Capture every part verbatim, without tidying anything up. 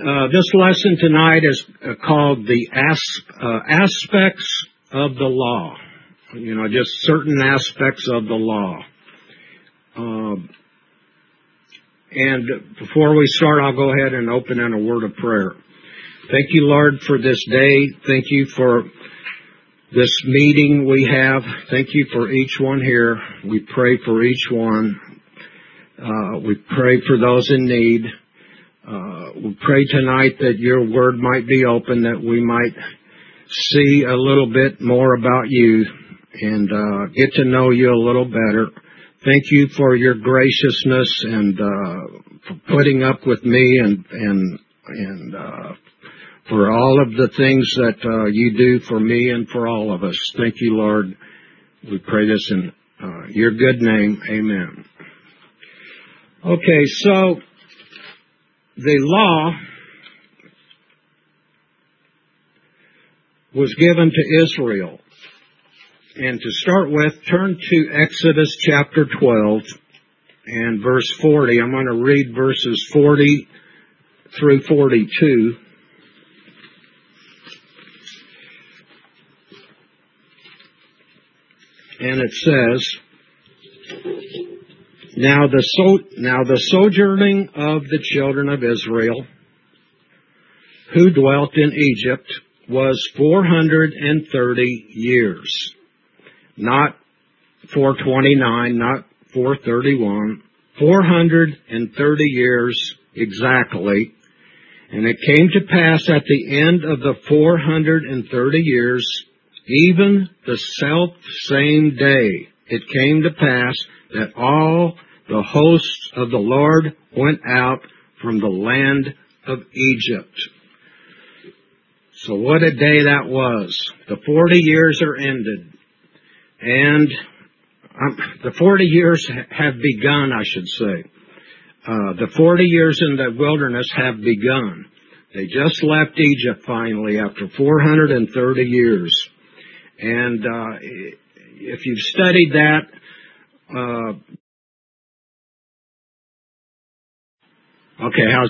uh, this lesson tonight is uh, called the as, uh, aspects of the law. You know, just certain aspects of the law. Uh, and before we start, I'll go ahead and open in a word of prayer. Thank you, Lord, for this day. Thank you for this meeting we have. Thank you for each one here. We pray for each one. Uh, we pray for those in need. Uh, we pray tonight that your word might be open, that we might see a little bit more about you and uh, get to know you a little better. Thank you for your graciousness and uh, for putting up with me and and and uh, for all of the things that uh, you do for me and for all of us. Thank you, Lord. We pray this in uh, your good name. Amen. Okay, so the law was given to Israel. And to start with, turn to Exodus chapter twelve and verse forty. I'm going to read verses forty through forty-two. And it says, Now the, so, now the sojourning of the children of Israel, who dwelt in Egypt, was four hundred thirty years. Not four twenty-nine, not four thirty-one, four hundred thirty years exactly. And it came to pass at the end of the four hundred thirty years, even the self same day, it came to pass that all the hosts of the Lord went out from the land of Egypt. So what a day that was. The forty years are ended. And um, the forty years have begun, I should say. Uh, the forty years in the wilderness have begun. They just left Egypt finally after four hundred thirty years. And uh, if you've studied that, uh, okay, how's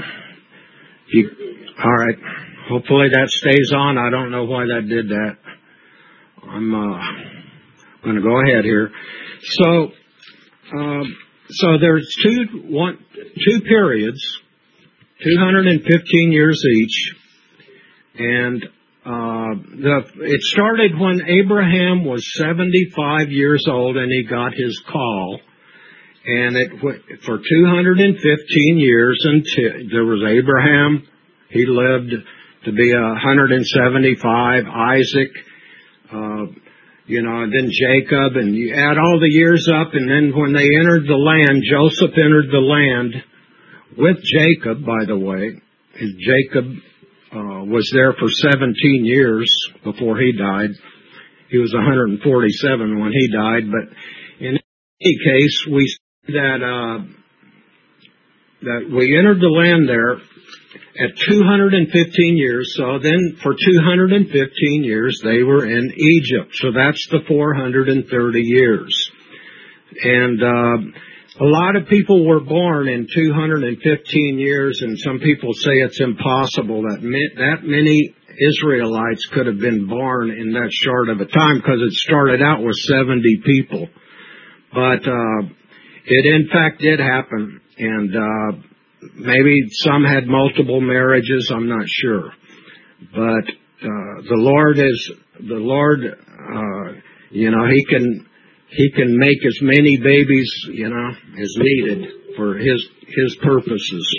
you? All right. Hopefully that stays on. I don't know why that did that. I'm uh, going to go ahead here. So, uh, so there's two one two periods, two hundred fifteen years each, and uh, the it started when Abraham was seventy-five years old and he got his call. And it for two hundred fifteen years until there was Abraham. He lived to be one hundred seventy-five. Isaac, uh, you know, and then Jacob, and you add all the years up, and then when they entered the land, Joseph entered the land with Jacob, by the way. Jacob uh, was there for seventeen years before he died. He was one hundred forty-seven when he died, but in any case, we that uh, that we entered the land there at two hundred fifteen years. So then for two hundred fifteen years they were in Egypt. So that's the four hundred thirty years. And uh, a lot of people were born in two hundred fifteen years, and some people say it's impossible that that many Israelites could have been born in that short of a time, because it started out with seventy people. But uh, it in fact did happen, and uh, maybe some had multiple marriages, I'm not sure. But uh, the Lord is, the Lord, uh, you know, He can, He can make as many babies, you know, as needed for His, His purposes.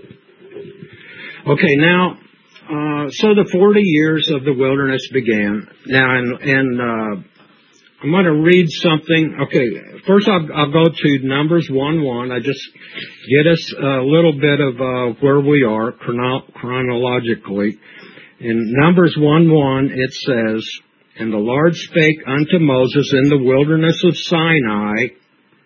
Okay, now, uh, so the forty years of the wilderness began. Now, and, and uh, I'm going to read something. Okay, first I'll, I'll go to Numbers one one. I just get us a little bit of uh, where we are chrono- chronologically. In Numbers one one, it says, And the Lord spake unto Moses in the wilderness of Sinai,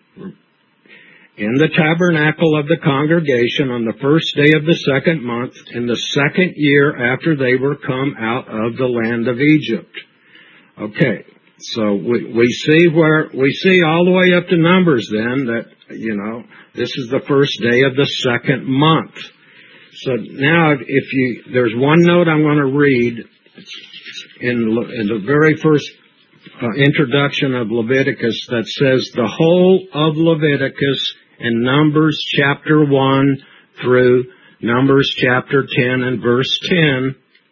in the tabernacle of the congregation, on the first day of the second month, in the second year after they were come out of the land of Egypt. Okay. So we, we see where, we see all the way up to Numbers then that, you know, this is the first day of the second month. So now, if you, there's one note I'm going to read in, Le- in the very first uh, introduction of Leviticus that says the whole of Leviticus and Numbers chapter one through Numbers chapter ten and verse ten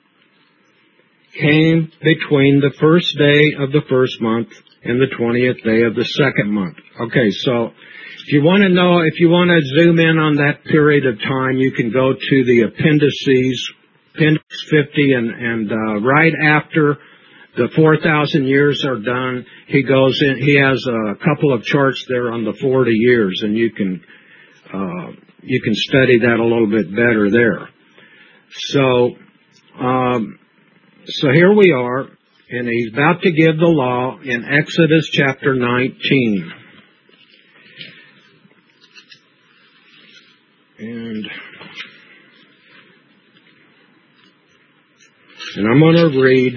came between the first day of the first month and the twentieth day of the second month. Okay, so if you want to know, if you want to zoom in on that period of time, you can go to the appendices, Appendix fifty, and, and uh, right after the four thousand years are done, he goes in, he has a couple of charts there on the forty years, and you can, uh, you can study that a little bit better there. So, um, so here we are, and he's about to give the law in Exodus chapter nineteen. And, and I'm going to read,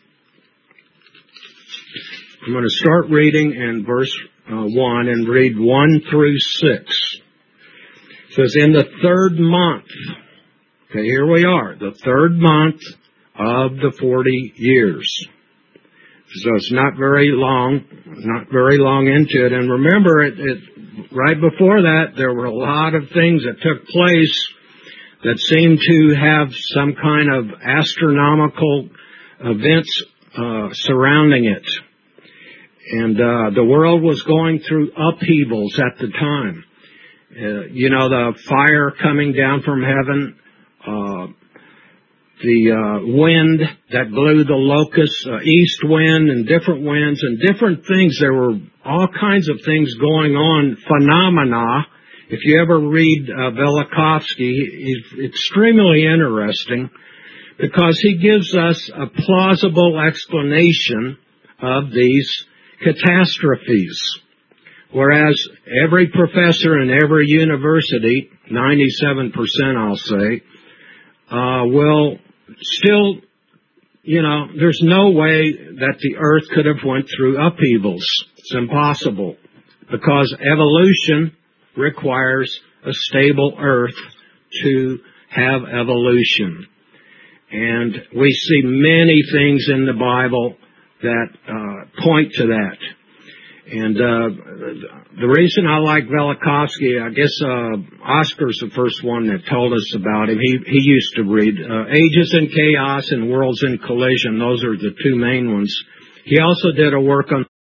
I'm going to start reading in verse uh, one and read one through six. It says, in the third month, okay, here we are, the third month of the forty years. So it's not very long, not very long into it. And remember, it, it, right before that, there were a lot of things that took place that seemed to have some kind of astronomical events uh, surrounding it. And uh, the world was going through upheavals at the time. Uh, you know, the fire coming down from heaven, uh, the uh, wind that blew the locusts, uh, east wind and different winds and different things. There were all kinds of things going on, phenomena. If you ever read uh, Velikovsky, he's extremely interesting because he gives us a plausible explanation of these catastrophes. Whereas every professor in every university, ninety-seven percent I'll say, uh, will still, you know, there's no way that the earth could have went through upheavals. It's impossible because evolution requires a stable earth to have evolution. And we see many things in the Bible that uh, point to that. And uh, the reason I like Velikovsky, I guess uh, Oscar's the first one that told us about him. He he used to read uh, Ages in Chaos and Worlds in Collision. Those are the two main ones. He also did a work on...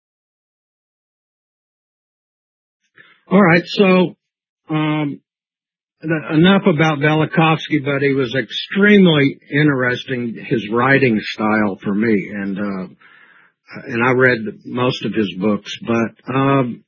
All right, so um, enough about Velikovsky, but he was extremely interesting, his writing style for me. And... Uh, and I read most of his books, but, um,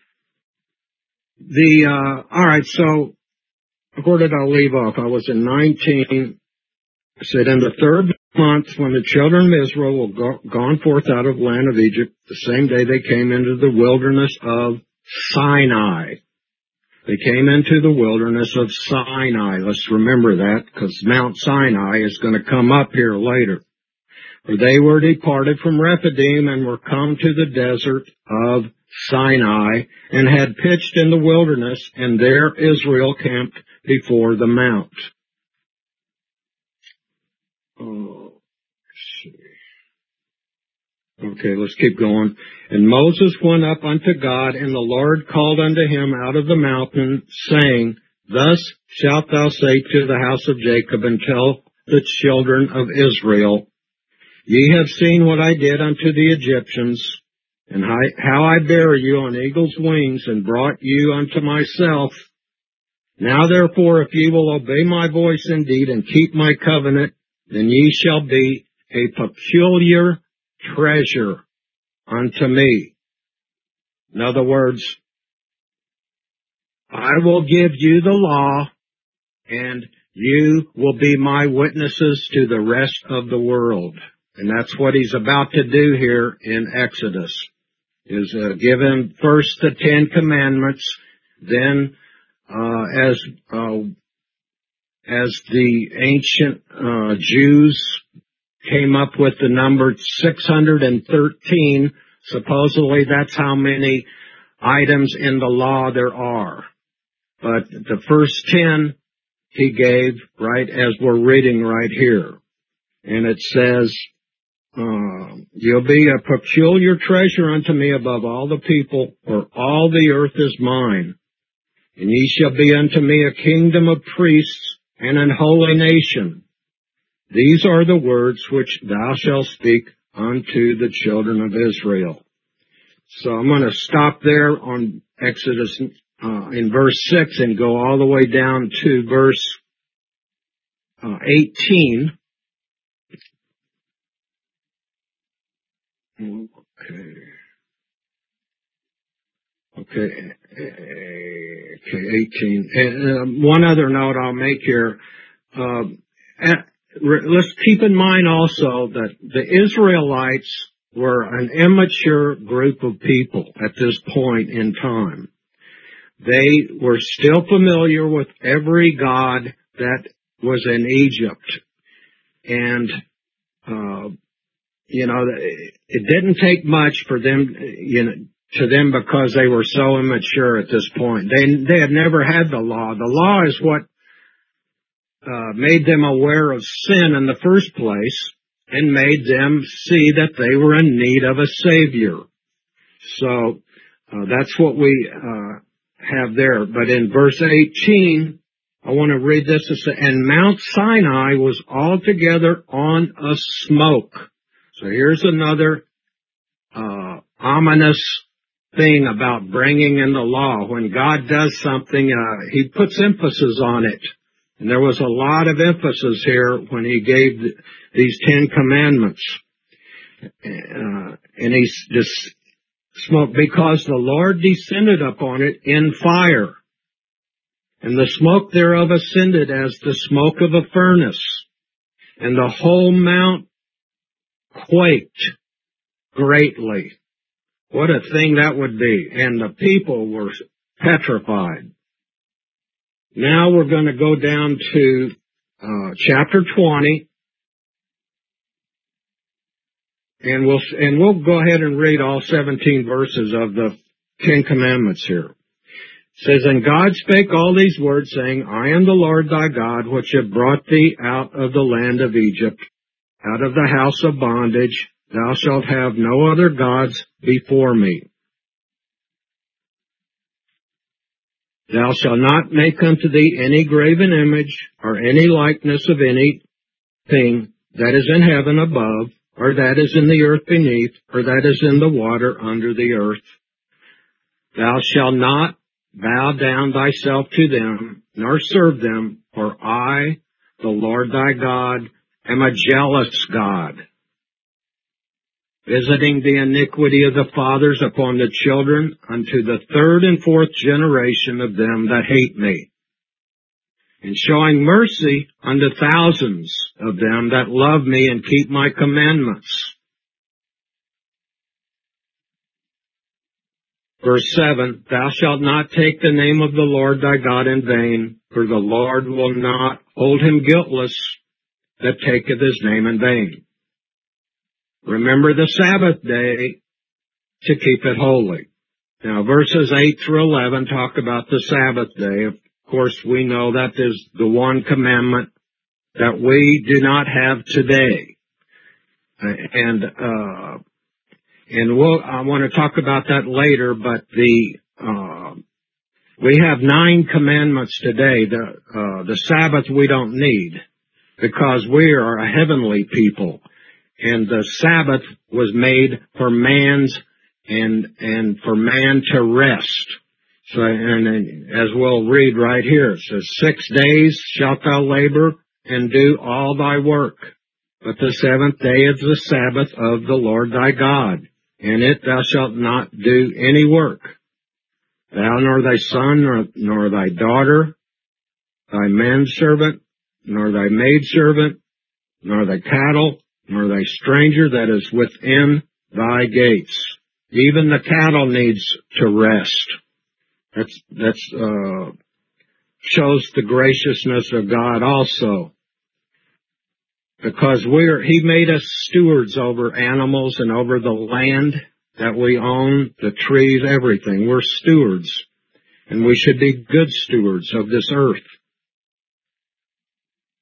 the, uh, alright, so, where did I leave off? I was in nineteen, I said, in the third month, when the children of Israel were go- gone forth out of the land of Egypt, the same day they came into the wilderness of Sinai. They came into the wilderness of Sinai. Let's remember that, because Mount Sinai is going to come up here later. For they were departed from Rephidim and were come to the desert of Sinai and had pitched in the wilderness, and there Israel camped before the mount. Oh, let's see. Okay, let's keep going. And Moses went up unto God, and the Lord called unto him out of the mountain, saying, Thus shalt thou say to the house of Jacob, and tell the children of Israel, Ye have seen what I did unto the Egyptians, and how I bare you on eagle's wings, and brought you unto myself. Now therefore, if ye will obey my voice indeed, and keep my covenant, then ye shall be a peculiar treasure unto me. In other words, I will give you the law, and you will be my witnesses to the rest of the world. And that's what he's about to do here in Exodus, is uh, give him first the Ten Commandments, then uh, as uh, as the ancient uh, Jews came up with the number six hundred thirteen, supposedly that's how many items in the law there are. But the first ten he gave, right, as we're reading right here. And it says, uh, you'll be a peculiar treasure unto me above all the people, for all the earth is mine. And ye shall be unto me a kingdom of priests and an holy nation. These are the words which thou shalt speak unto the children of Israel. So I'm going to stop there on Exodus uh, in verse six and go all the way down to verse uh, eighteen. Okay. Okay. Okay, eighteen. And uh, one other note I'll make here. Uh, at, let's keep in mind also that the Israelites were an immature group of people at this point in time. They were still familiar with every god that was in Egypt. And, uh, you know, it didn't take much for them, you know, to them because they were so immature at this point. They, they had never had the law. The law is what, uh, made them aware of sin in the first place and made them see that they were in need of a Savior. So, uh, that's what we, uh, have there. But in verse eighteen, I want to read this. And Mount Sinai was altogether on a smoke. So here's another, uh, ominous thing about bringing in the law. When God does something, uh, He puts emphasis on it. And there was a lot of emphasis here when He gave th- these Ten Commandments. Uh, and He just smoke, because the Lord descended upon it in fire, and the smoke thereof ascended as the smoke of a furnace, and the whole mount quaked greatly. What a thing that would be. And the people were petrified. Now we're going to go down to uh, chapter twenty. And we'll, and we'll go ahead and read all seventeen verses of the Ten Commandments here. It says, And God spake all these words, saying, I am the Lord thy God, which have brought thee out of the land of Egypt, out of the house of bondage. Thou shalt have no other gods before me. Thou shalt not make unto thee any graven image, or any likeness of any thing that is in heaven above, or that is in the earth beneath, or that is in the water under the earth. Thou shalt not bow down thyself to them, nor serve them, for I, the Lord thy God, am a jealous God, visiting the iniquity of the fathers upon the children unto the third and fourth generation of them that hate me, and showing mercy unto thousands of them that love me and keep my commandments. Verse seven, Thou shalt not take the name of the Lord thy God in vain, for the Lord will not hold him guiltless that taketh his name in vain. Remember the Sabbath day to keep it holy. Now, verses eight through eleven talk about the Sabbath day. Of course, we know that is the one commandment that we do not have today. And, uh, and we'll, I want to talk about that later, but the, uh, we have nine commandments today. The, uh, the Sabbath we don't need because we are a heavenly people. And the Sabbath was made for man's and, and for man to rest. So, and, and as we'll read right here, it says, Six days shalt thou labor and do all thy work. But the seventh day is the Sabbath of the Lord thy God. In it thou shalt not do any work. Thou nor thy son nor, nor thy daughter, thy manservant, nor thy maidservant, nor thy cattle, nor thy stranger that is within thy gates. Even the cattle needs to rest. That's, that's, uh, shows the graciousness of God also. Because we're, He made us stewards over animals and over the land that we own, the trees, everything. We're stewards. And we should be good stewards of this earth.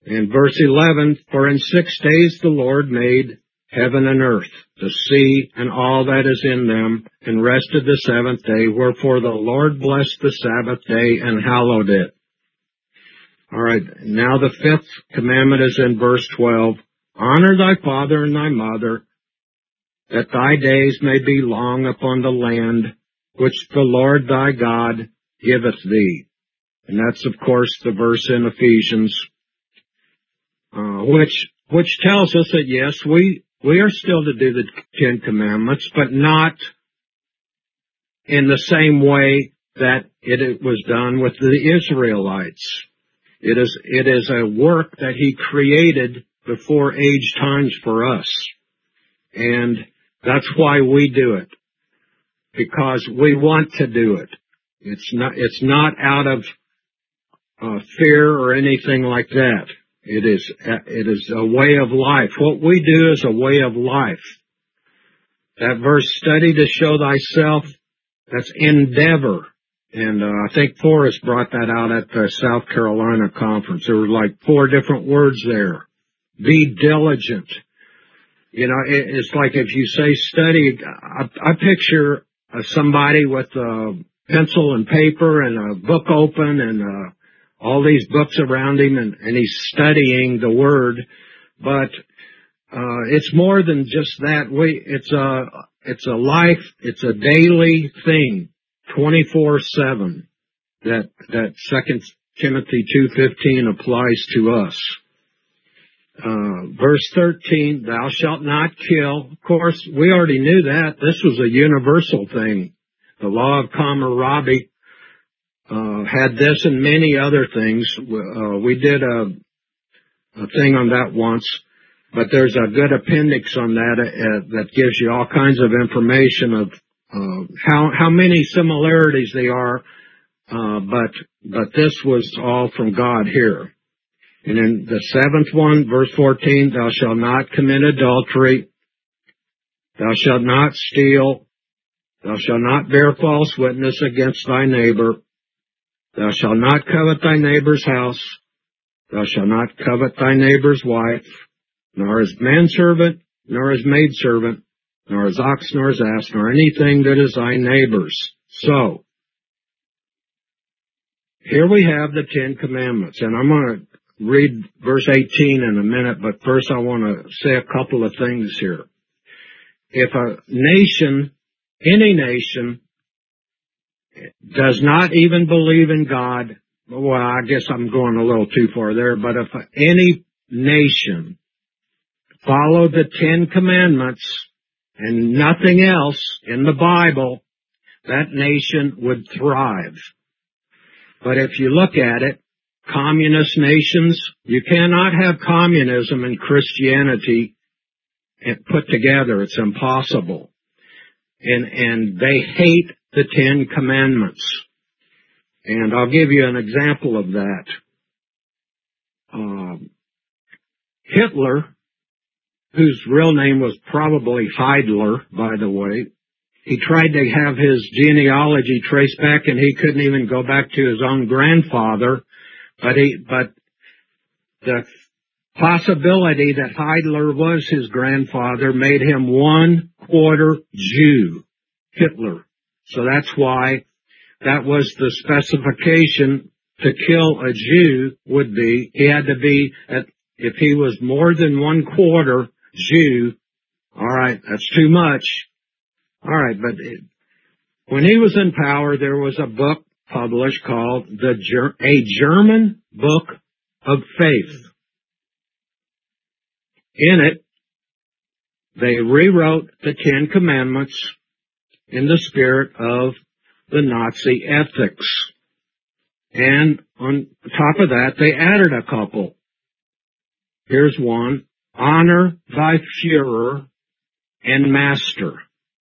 In verse eleven, for in six days the Lord made heaven and earth, the sea and all that is in them, and rested the seventh day. Wherefore the Lord blessed the Sabbath day and hallowed it. All right, now the fifth commandment is in verse twelve. Honor thy father and thy mother, that thy days may be long upon the land which the Lord thy God giveth thee. And that's, of course, the verse in Ephesians, uh, which which tells us that, yes, we, we are still to do the Ten Commandments, but not in the same way that it, it was done with the Israelites. It is, it is a work that he created before age times for us. And that's why we do it. Because we want to do it. It's not, it's not out of uh, fear or anything like that. It is, it is a way of life. What we do is a way of life. That verse, study to show thyself, that's endeavor. And uh, I think Forrest brought that out at the South Carolina conference. There were like four different words there. Be diligent. You know, it, it's like if you say study, I, I picture uh, somebody with a pencil and paper and a book open and uh, all these books around him, and, and he's studying the Word. But uh, it's more than just that. We, it's a, it's a life, it's a daily thing. twenty-four seven, that, that Second Timothy two fifteen applies to us. Uh, verse thirteen, thou shalt not kill. Of course, we already knew that. This was a universal thing. The law of Hammurabi, uh, had this and many other things. Uh, we did a, a thing on that once, but there's a good appendix on that, uh, that gives you all kinds of information of Uh, how, how many similarities they are, uh, but, but this was all from God here. And in the seventh one, verse fourteen, thou shalt not commit adultery, thou shalt not steal, thou shalt not bear false witness against thy neighbor, thou shalt not covet thy neighbor's house, thou shalt not covet thy neighbor's wife, nor his manservant, nor his maidservant, nor his ox, nor his ass, nor anything that is thy neighbor's. So, here we have the Ten Commandments, and I'm going to read verse eighteen in a minute, but first I want to say a couple of things here. If a nation, any nation, does not even believe in God, well, I guess I'm going a little too far there, but if any nation followed the Ten Commandments and nothing else in the Bible, that nation would thrive. But if you look at it, communist nations, you cannot have communism and Christianity put together. It's impossible. And, and they hate the Ten Commandments. And I'll give you an example of that. Um, Hitler, whose real name was probably Heidler, by the way. He tried to have his genealogy traced back, and he couldn't even go back to his own grandfather. But he, but the possibility that Heidler was his grandfather made him one quarter Jew, Hitler. So that's why that was the specification to kill a Jew would be, he had to be, at, if he was more than one quarter Jew, all right, that's too much. All right, but it, when he was in power, there was a book published called the Ger- A German Book of Faith. In it, they rewrote the Ten Commandments in the spirit of the Nazi ethics. And on top of that, they added a couple. Here's one. Honor thy Führer and master.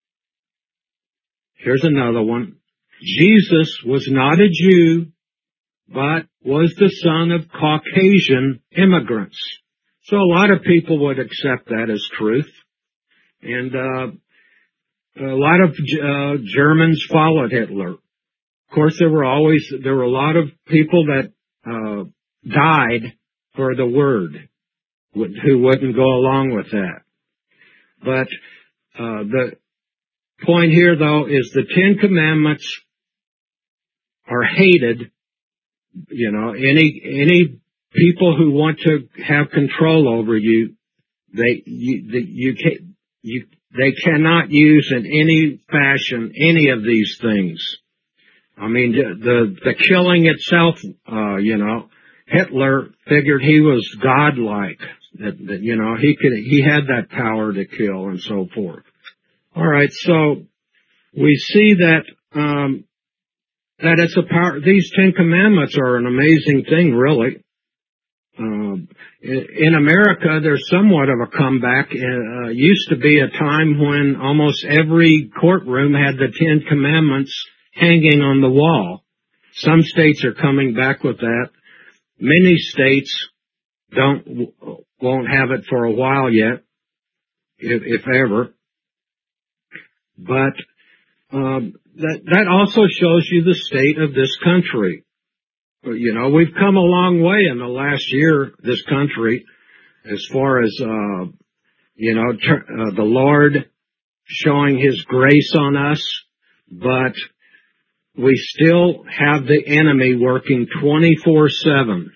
Here's another one. Jesus was not a Jew, but was the son of Caucasian immigrants. So a lot of people would accept that as truth. And uh, a lot of uh, Germans followed Hitler. Of course, there were always, there were a lot of people that uh, died for the word, who wouldn't go along with that. But uh, the point here, though, is the Ten Commandments are hated. You know, any any people who want to have control over you, they you the, you can you they cannot use in any fashion any of these things. I mean, the the killing itself, uh, you know, Hitler figured he was godlike, that, that you know he could he had that power to kill and so forth. All right, so we see that um, that it's a power. These Ten Commandments are an amazing thing, really. Um, in, in America, there's somewhat of a comeback. Uh, used to be a time when almost every courtroom had the Ten Commandments hanging on the wall. Some states are coming back with that. Many states don't won't have it for a while yet, if, if ever. But um, that that also shows you the state of this country. You know, we've come a long way in the last year, this country, as far as uh, you know, ter- uh, the Lord showing His grace on us, but we still have the enemy working twenty-four seven,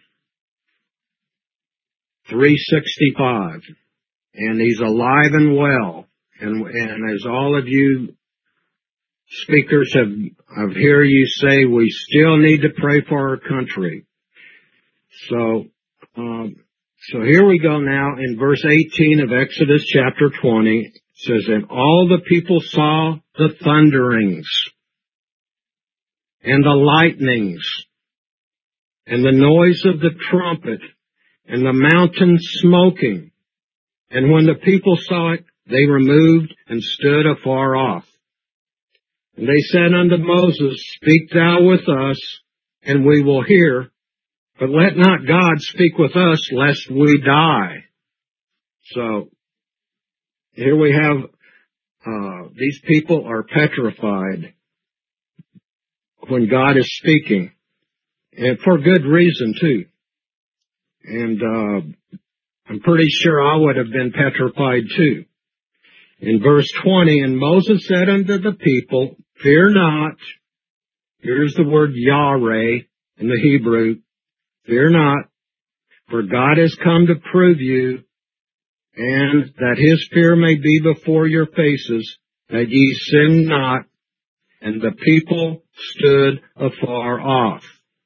three sixty-five, and he's alive and well. And, and as all of you speakers have, I've hear you say, we still need to pray for our country. So, um, so here we go now in verse eighteen of Exodus chapter twenty. It says, and all the people saw the thunderings and the lightnings and the noise of the trumpet and the mountain smoking. And when the people saw it, they removed and stood afar off. And they said unto Moses, speak thou with us, and we will hear. But let not God speak with us, lest we die. So, here we have, uh, these people are petrified when God is speaking. And for good reason, too. And, uh, I'm pretty sure I would have been petrified, too. In verse twenty, and Moses said unto the people, fear not. Here's the word Yahweh in the Hebrew. Fear not, for God has come to prove you, and that His fear may be before your faces, that ye sin not. And the people stood afar off.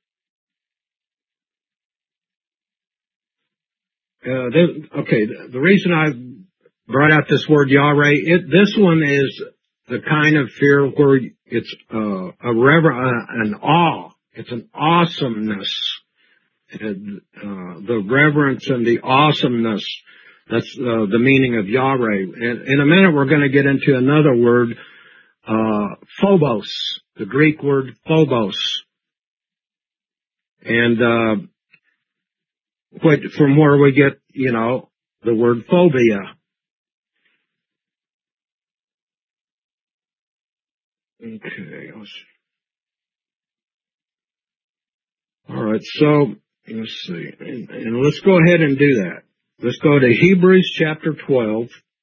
Uh, this, okay, the, the reason I brought out this word Yahweh, it, this one is the kind of fear where it's uh, a rever- uh, an awe. It's an awesomeness. And, uh, the reverence and the awesomeness. That's uh, the meaning of Yahweh. And in a minute, we're going to get into another word, uh, phobos, the Greek word phobos. And uh, what, from where we get, you know, the word phobia. Okay. All right. So let's see, and, and let's go ahead and do that. Let's go to Hebrews chapter twelve,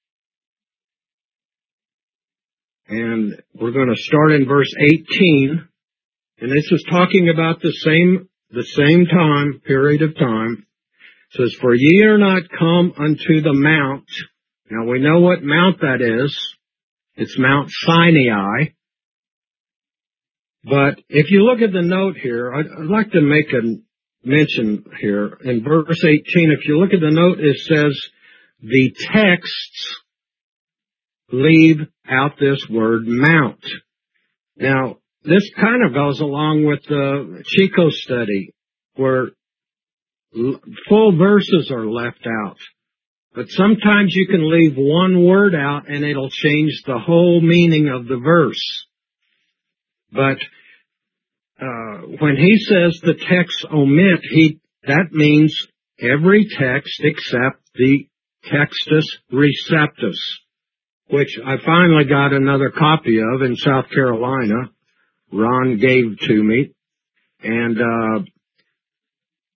and we're going to start in verse eighteen. And this is talking about the same the same time period of time. It says, "For ye are not come unto the mount." Now we know what mount that is. It's Mount Sinai. But if you look at the note here, I'd, I'd like to make a mention here. In verse eighteen, if you look at the note, it says, the texts leave out this word mount. Now, this kind of goes along with the Chico study, where full verses are left out. But sometimes you can leave one word out and it'll change the whole meaning of the verse. But uh, when he says the text omit, he that means every text except the Textus Receptus, which I finally got another copy of in South Carolina. Ron gave to me, and uh,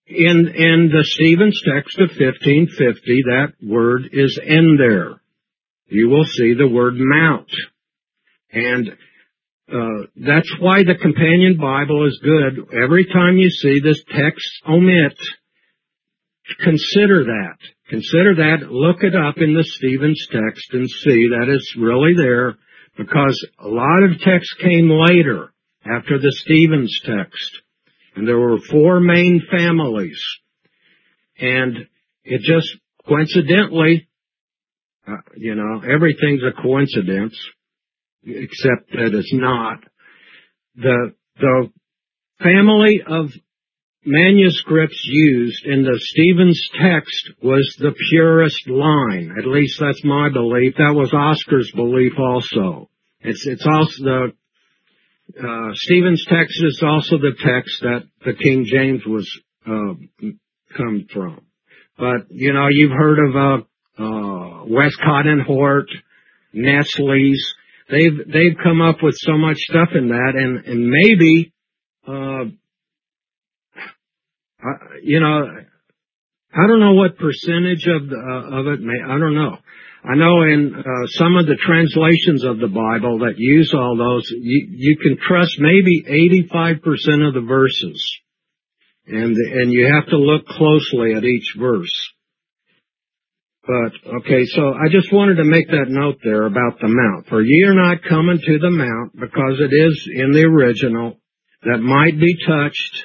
in, in the Stevens text of fifteen fifty, that word is in there. You will see the word mount. And uh, that's why the Companion Bible is good. Every time you see this text omit, consider that. Consider that. Look it up in the Stevens text and see that it's really there, because a lot of text came later after the Stevens text. And there were four main families. And it just coincidentally, uh, you know, everything's a coincidence, except that it's not. The, the family of manuscripts used in the Stevens text was the purest line. At least that's my belief. That was Oscar's belief also. It's, it's also the, uh, Stevens text is also the text that the King James was, uh, come from. But, you know, you've heard of, uh, uh, Westcott and Hort, Nestle's. They've, they've come up with so much stuff in that, and, and maybe, uh, uh, you know, I don't know what percentage of the, uh, of it may, I don't know. I know in, uh, some of the translations of the Bible that use all those, you, you can trust maybe eighty-five percent of the verses. And, and you have to look closely at each verse. But, okay, so I just wanted to make that note there about the mount. For ye are not coming to the mount, because it is in the original, that might be touched,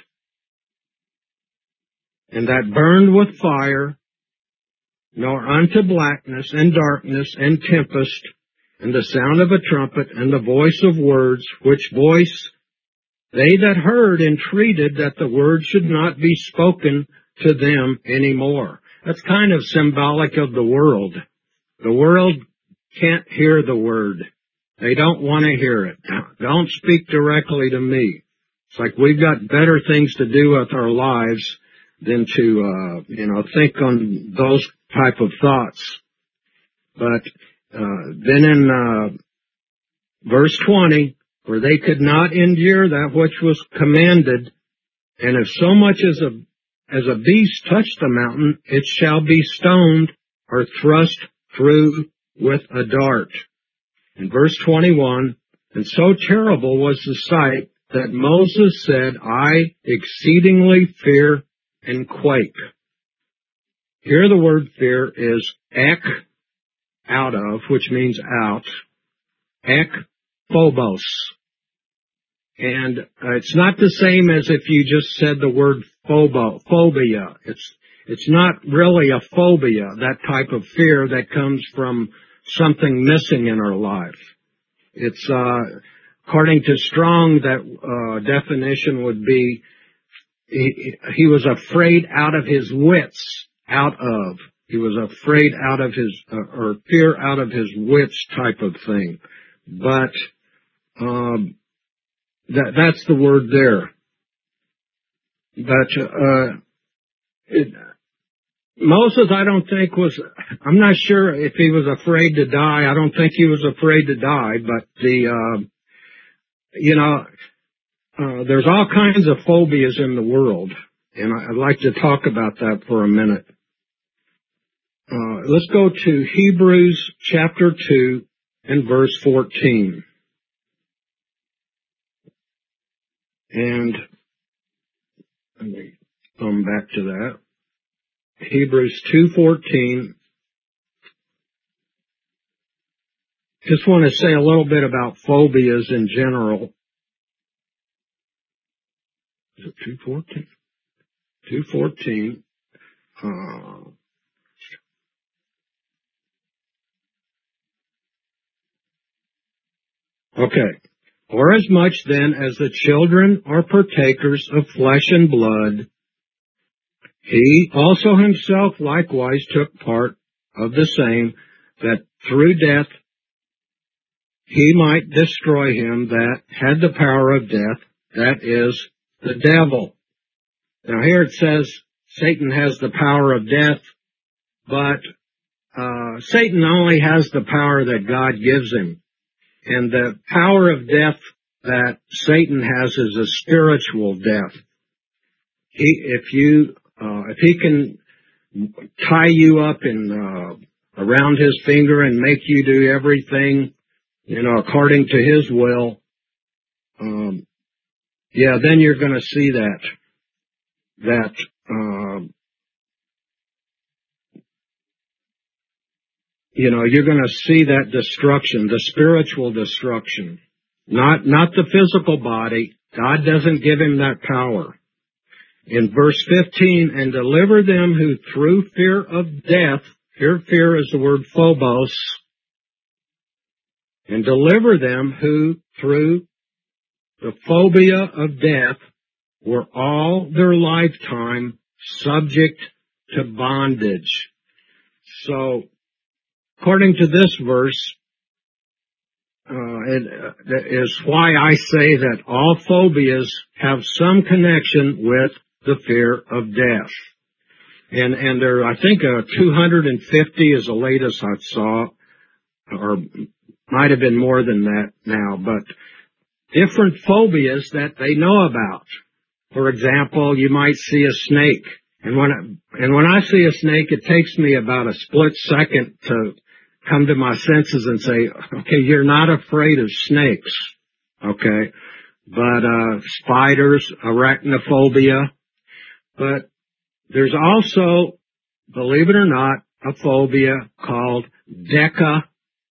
and that burned with fire, nor unto blackness and darkness and tempest, and the sound of a trumpet, and the voice of words, which voice they that heard entreated that the word should not be spoken to them any more. That's kind of symbolic of the world. The world can't hear the word. They don't want to hear it. Now, don't speak directly to me. It's like we've got better things to do with our lives than to, uh, you know, think on those type of thoughts. But uh, then in uh, verse twenty, for they could not endure that which was commanded, and if so much as a as a beast touch the mountain, it shall be stoned or thrust through with a dart. In verse twenty-one, and so terrible was the sight that Moses said, I exceedingly fear and quake. Here the word fear is ek, out of, which means out, ek phobos. And uh, it's not the same as if you just said the word phobo, phobia. It's, it's not really a phobia, that type of fear that comes from something missing in our life. It's, uh, according to Strong, that uh, definition would be, he, he was afraid out of his wits, out of. He was afraid out of his, uh, or fear out of his wits type of thing. But, um, That, that's the word there. But, uh, it, Moses, I don't think was, I'm not sure if he was afraid to die. I don't think he was afraid to die, but the, uh, you know, uh, there's all kinds of phobias in the world, and I'd like to talk about that for a minute. Uh, let's go to Hebrews chapter two and verse fourteen. And let me come back to that. Hebrews two fourteen. Just want to say a little bit about phobias in general. Is it two fourteen? two fourteen. Uh, okay. Or as much then as the children are partakers of flesh and blood, he also himself likewise took part of the same, that through death he might destroy him that had the power of death, that is, the devil. Now here it says Satan has the power of death, but uh, Satan only has the power that God gives him. And the power of death that Satan has is a spiritual death. He, if you, uh, if he can tie you up in, uh, around his finger and make you do everything, you know, according to his will, um, yeah, then you're going to see that, that, uh, you know, you're going to see that destruction, the spiritual destruction, not, not the physical body. God doesn't give him that power. In verse fifteen, and deliver them who through fear of death, here fear is the word phobos, and deliver them who through the phobia of death were all their lifetime subject to bondage. So, according to this verse, uh, it uh, is why I say that all phobias have some connection with the fear of death. And, and there, I think, uh, two hundred fifty is the latest I saw, or might have been more than that now, but different phobias that they know about. For example, you might see a snake, and when I, and when I see a snake, it takes me about a split second to come to my senses and say, okay, you're not afraid of snakes, okay? But uh spiders, arachnophobia, but there's also, believe it or not, a phobia called decaphobia.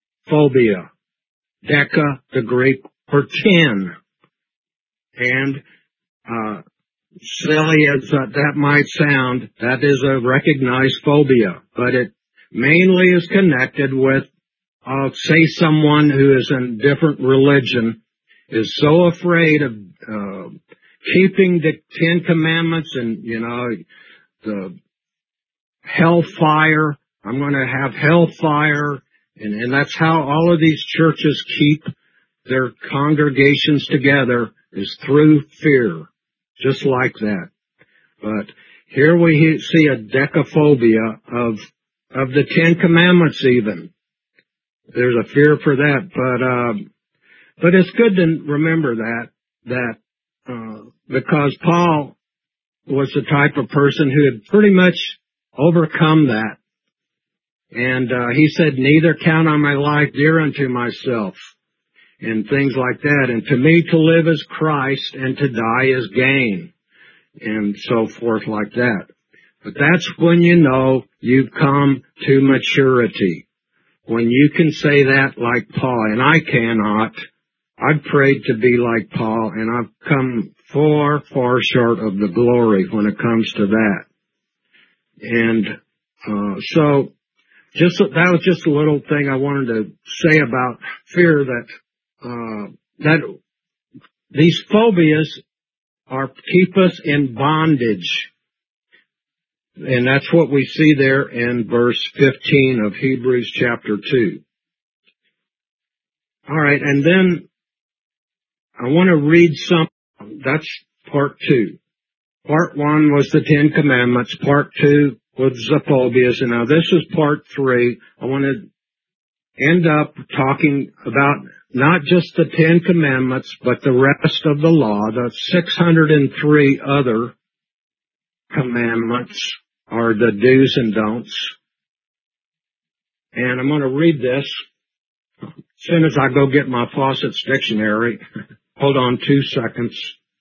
Deca, the Greek for ten. And, uh, silly as uh, that might sound, that is a recognized phobia, but it mainly is connected with, uh, say someone who is in a different religion is so afraid of, uh, keeping the Ten Commandments and, you know, the hellfire. I'm going to have hellfire. And, and that's how all of these churches keep their congregations together, is through fear. Just like that. But here we see a decaphobia of, of the Ten Commandments even. There's a fear for that. But, uh, but it's good to remember that, that, uh, because Paul was the type of person who had pretty much overcome that. And, uh, he said, neither count on my life dear unto myself, and things like that. And to me to live is Christ, and to die is gain, and so forth like that. But that's when you know you've come to maturity. When you can say that like Paul, and I cannot. I've prayed to be like Paul, and I've come far, far short of the glory when it comes to that. And uh, so, just that was just a little thing I wanted to say about fear, that uh, that these phobias are keep us in bondage, and that's what we see there in verse fifteen of Hebrews chapter two. All right, and then I want to read some. That's part two. Part one was the Ten Commandments. Part two was the phobias. And now this is part three. I want to end up talking about not just the Ten Commandments, but the rest of the law, the six hundred three other commandments, or the do's and don'ts. And I'm going to read this as soon as I go get my Fawcett's dictionary. Hold on two seconds.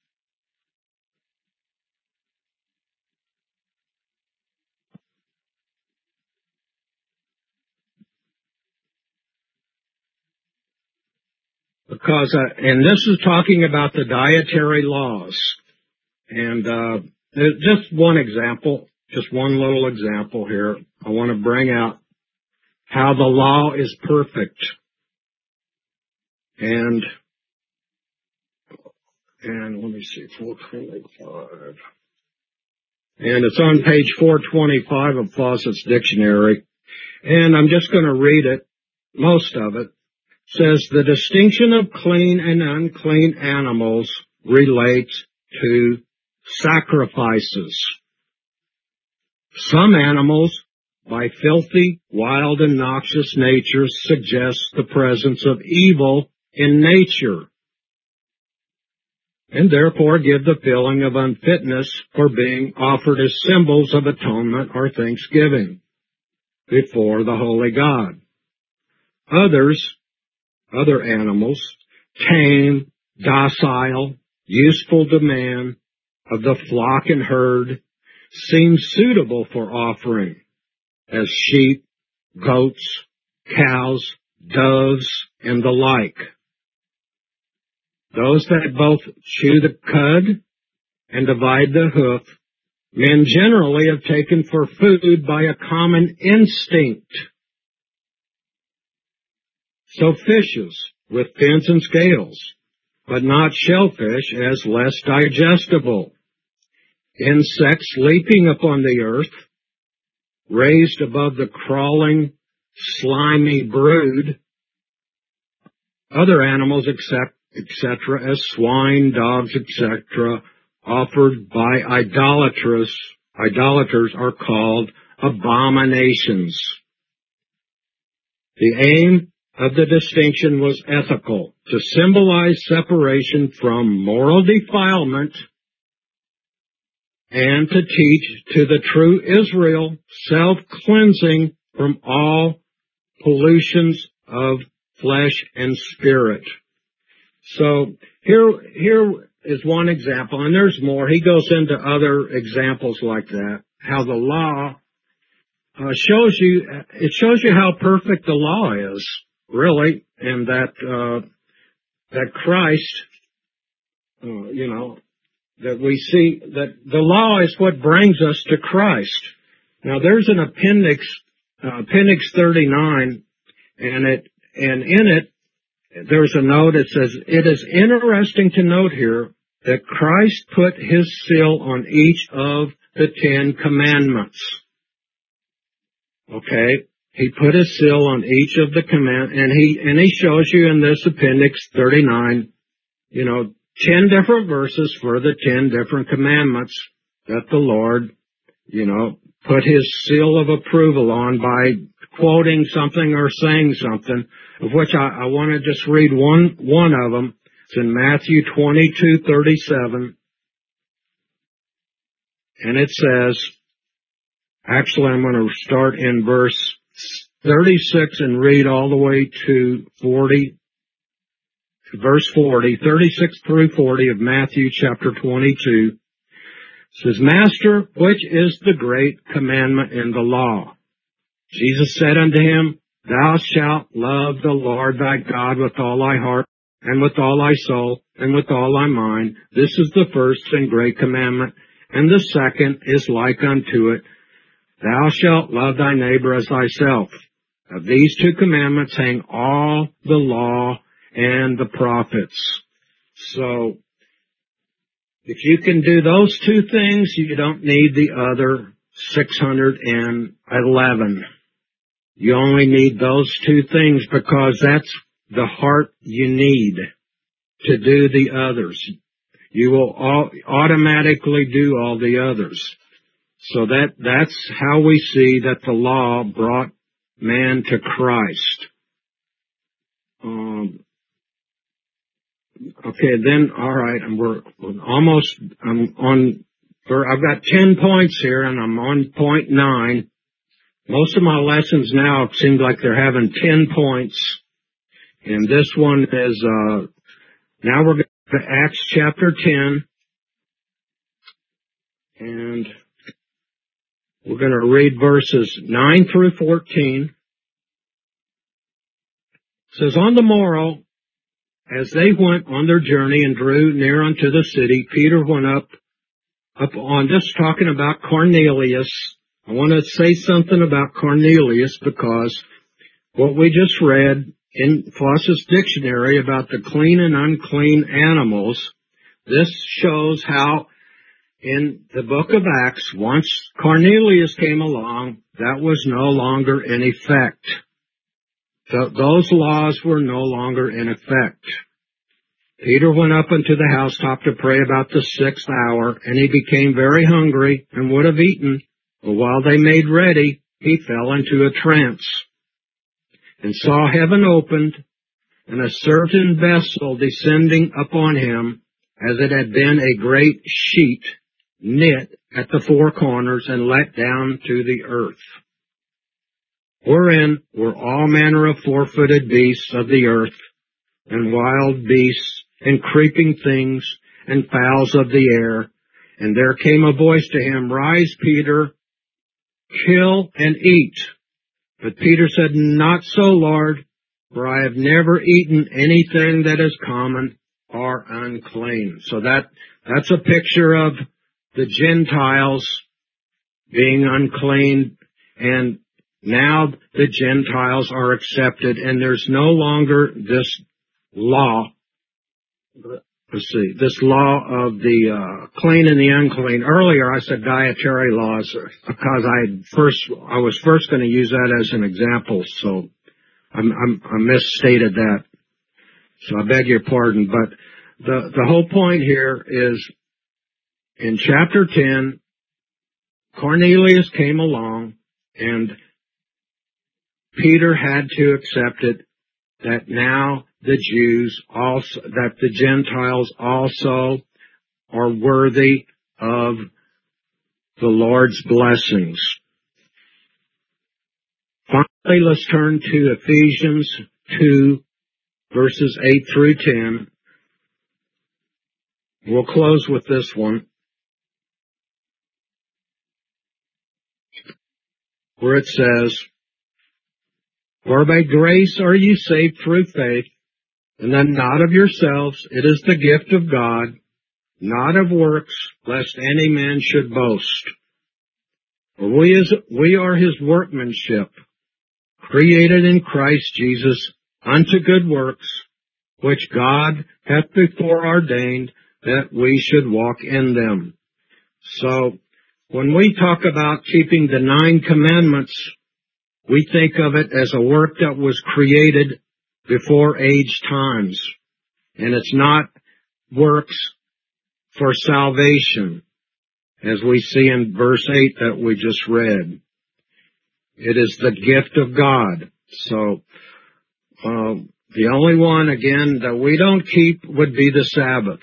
Because, uh, and this is talking about the dietary laws. And, uh, just one example, just one little example here. I want to bring out how the law is perfect. And, and let me see, four twenty-five. And it's on page four twenty-five of Fawcett's dictionary. And I'm just going to read it, most of it. Says the distinction of clean and unclean animals relates to sacrifices. Some animals, by filthy, wild, and noxious natures, suggest the presence of evil in nature. and therefore give the feeling of unfitness for being offered as symbols of atonement or thanksgiving before the holy God. Others, other animals, tame, docile, useful to man, of the flock and herd, seem suitable for offering, as sheep, goats, cows, doves, and the like. Those that both chew the cud and divide the hoof, men generally have taken for food by a common instinct. So fishes with fins and scales, but not shellfish as less digestible. Insects leaping upon the earth, raised above the crawling, slimy brood. Other animals, except et cetera, as swine, dogs, et cetera, offered by idolaters, idolaters are called abominations. The aim of the distinction was ethical, to symbolize separation from moral defilement and to teach to the true Israel self-cleansing from all pollutions of flesh and spirit. So here, here is one example, and there's more. He goes into other examples like that, how the law uh, shows you, it shows you how perfect the law is, really, and that, uh, that Christ, uh, you know, that we see that the law is what brings us to Christ. Now there's an appendix, uh, appendix thirty-nine, and it, and in it, there's a note that says, it is interesting to note here that Christ put his seal on each of the Ten Commandments. Okay? He put his seal on each of the command, and he, and he shows you in this appendix thirty-nine, you know, ten different verses for the ten different commandments that the Lord, you know, put his seal of approval on by quoting something or saying something, of which I, I want to just read one, one of them. It's in Matthew twenty-two thirty-seven. And it says, actually I'm going to start in verse thirty-six and read all the way to forty, verse forty, thirty-six through forty of Matthew chapter twenty-two. It says, Master, which is the great commandment in the law? Jesus said unto him, Thou shalt love the Lord thy God with all thy heart, and with all thy soul, and with all thy mind. This is the first and great commandment. And the second is like unto it, Thou shalt love thy neighbor as thyself. Of these two commandments hang all the law and the prophets. So, if you can do those two things, you don't need the other six hundred eleven. You only need those two things because that's the heart you need to do the others. You will all automatically do all the others. So that, that's how we see that the law brought man to Christ. Um, okay, then, all right, and we're, we're almost, I'm on, I've got ten points here, and I'm on point nine. Most of my lessons now seem like they're having ten points, and this one is, uh, now we're going to Acts chapter ten, and we're going to read verses nine through fourteen. It says, On the morrow, as they went on their journey and drew near unto the city, Peter went up, up on, just talking about Cornelius. I want to say something about Cornelius because what we just read in Foss's dictionary about the clean and unclean animals, this shows how in the book of Acts, once Cornelius came along, that was no longer in effect. Th- those laws were no longer in effect. Peter went up into the housetop to pray about the sixth hour, and he became very hungry and would have eaten. But while they made ready, he fell into a trance, and saw heaven opened, and a certain vessel descending upon him, as it had been a great sheet knit at the four corners and let down to the earth, wherein were all manner of four-footed beasts of the earth, and wild beasts, and creeping things, and fowls of the air. And there came a voice to him, Rise, Peter, kill and eat. But Peter said, Not so, Lord, for I have never eaten anything that is common or unclean. So that, that's a picture of the Gentiles being unclean, and now the Gentiles are accepted, and there's no longer this law, let's see, this law of the uh, clean and the unclean. Earlier I said dietary laws because I first I was first going to use that as an example, so I'm, I'm, I misstated that. So I beg your pardon, but the the whole point here is in chapter ten, Cornelius came along, and Peter had to accept it that now the Jews also, that the Gentiles also are worthy of the Lord's blessings. Finally, let's turn to Ephesians two, verses eight through ten. We'll close with this one, where it says, For by grace are ye saved through faith, and that not of yourselves, it is the gift of God, not of works, lest any man should boast. For we, is, we are his workmanship, created in Christ Jesus unto good works, which God hath before ordained that we should walk in them. So, when we talk about keeping the nine commandments, we think of it as a work that was created before age times. And it's not works for salvation, as we see in verse eight that we just read. It is the gift of God. So, uh, the only one, again, that we don't keep would be the Sabbath.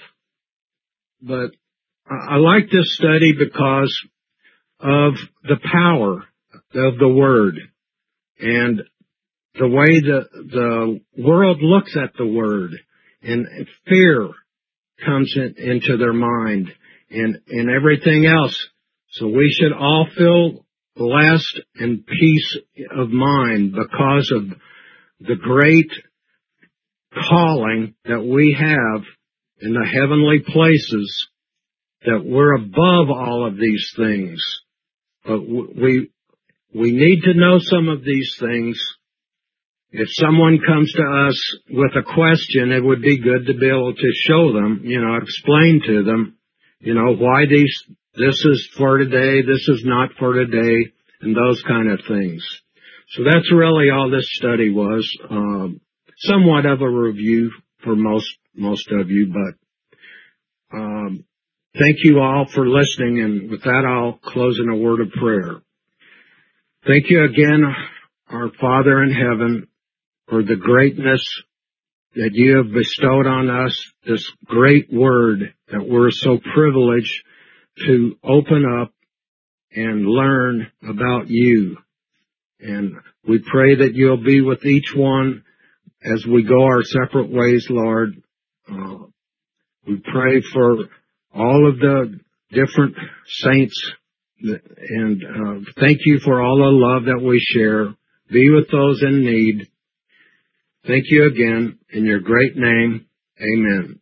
But I like this study because of the power of the Word and the way the, the world looks at the Word, and fear comes in, into their mind and, and everything else. So we should all feel blessed and peace of mind because of the great calling that we have in the heavenly places, that we're above all of these things. But we, we need to know some of these things. If someone comes to us with a question, it would be good to be able to show them, you know, explain to them, you know, why these, this is for today, this is not for today, and those kind of things. So that's really all this study was. Um, somewhat of a review for most, most of you, but, um, thank you all for listening, and with that I'll close in a word of prayer. Thank you again, our Father in heaven, for the greatness that you have bestowed on us, this great word that we're so privileged to open up and learn about you. And we pray that you'll be with each one as we go our separate ways, Lord. Uh, we pray for all of the different saints, and uh, thank you for all the love that we share. Be with those in need. Thank you again. In your great name, amen.